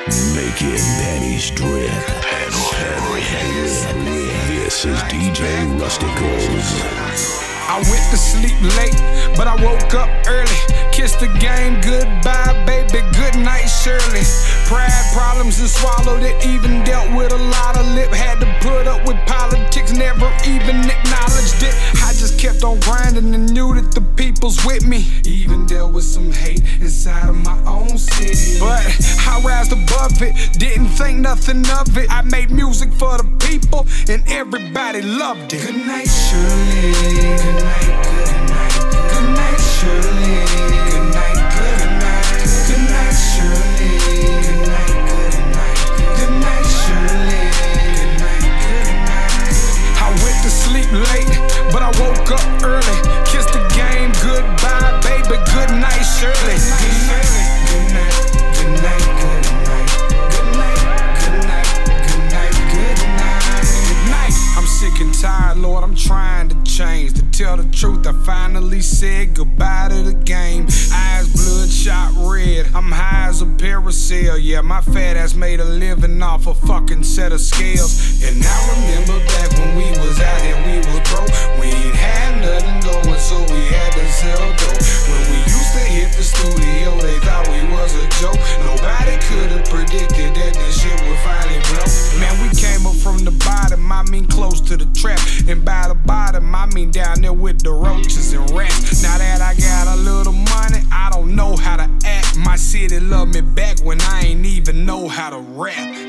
Making pennies drip. This is DJ Rusticals. I went to sleep late, but I woke up early. Kissed the game goodbye, baby, good night, Shirley. Pride problems and swallowed it, even dealt with a lot of lip. Had to put up with politics, never even acknowledged it. I just kept on grinding and knew that the people's with me. Even dealt with some hate inside of my own city, but I rised above it, didn't think nothing of it. I made music for the people and everybody loved it. Good night, Shirley. Good night, good night, good night, Shirley. Good night, good night, good night, Shirley. Good night, good night, good night, Shirley. Good night, good night. I went to sleep late, but I woke up early. Kissed the game goodbye, baby. Good night, Shirley. Good night, good night, good night, good night, good night, good night, good night, good night, good night. I'm sick and tired, Lord. I'm trying to change. To tell the truth, I finally said goodbye to the game. Eyes bloodshot red, I'm high as a parasail. Yeah, my fat ass made a living off a fucking set of scales. And I remember back when we was out here, we was broke. We ain't had nothing going, so we had to sell dope. When we used to hit the studio, they thought we was a joke. Nobody could've predicted that this shit would finally blow. Man, we came up from the bottom, I mean close to the trap. And by the bottom, I mean down there with the roaches and rats. Now that I got a little money, I don't know how to act. My city loved me back when I ain't even know how to rap.